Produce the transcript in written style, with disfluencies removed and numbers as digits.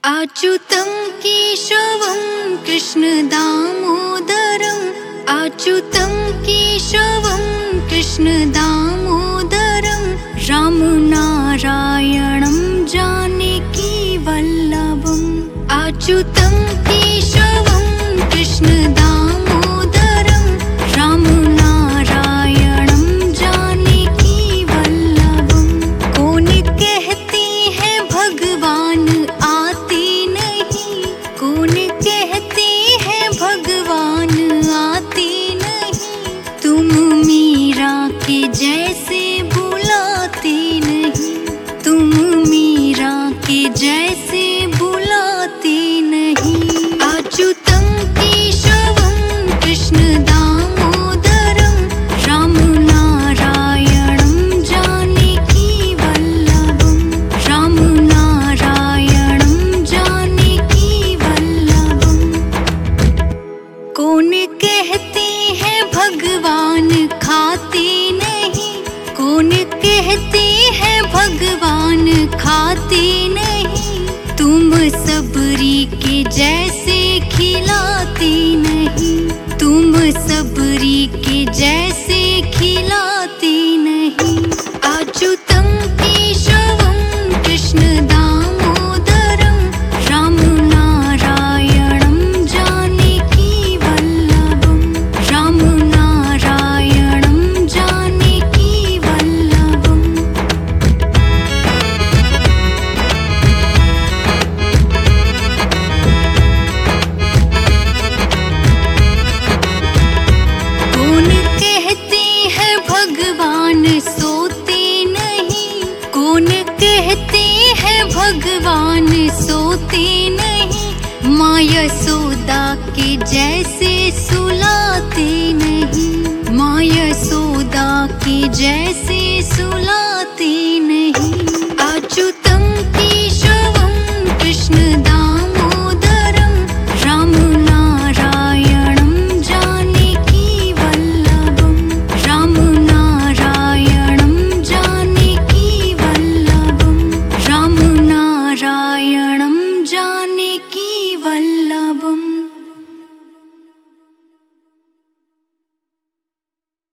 अच्युतं केशवं कृष्णदामोदरम् अच्युतं केशवं कृष्णदामोदरं रामनारायणं जानकीवल्लभम् अच्युतं केशवं कृष्णदामोदरं रामनारायणं जानकीवल्लभम्। कौन कहते हैं भगवान आते नहीं, कौन कहते हैं भगवान आते नहीं, तुम मीरा के जैसे बुलाते नहीं, तुम मीरा के जैसे बुलाते नहीं। अच्युतं केशवं कृष्णदामोदरं रामनारायणं जानकीवल्लभम् रामनारायणं जानकीवल्लभम्। कौन कहते हैं भगवान खाते नहीं, कौन कहते हैं भगवान खाते नहीं, तुम सबरी के जैसे खिलाते नहीं, तुम सबरी के जैसे खिलाते नहीं। अच्युतं केशवं कृष्णदामोदरं रामनारायणं जानकीवल्लभम् रामनारायणं जानकीवल्लभम्। कौन कहते हैं भगवान सोते नहीं, कौन कहते हैं भगवान सोते नहीं, माँ यशोदा के जैसे सुलाते नहीं, माँ यशोदा के जैसे सुला